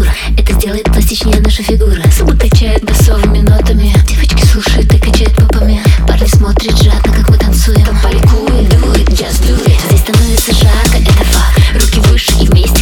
процедура. Это сделает пластичнее наша фигура. Зубы качает басовыми нотами. Девочки слушают и качают попами. Парни смотрят жадно, как мы танцуем. Там поликует, do it, just do it. Здесь становится жарко, это факт. Руки выше и вместе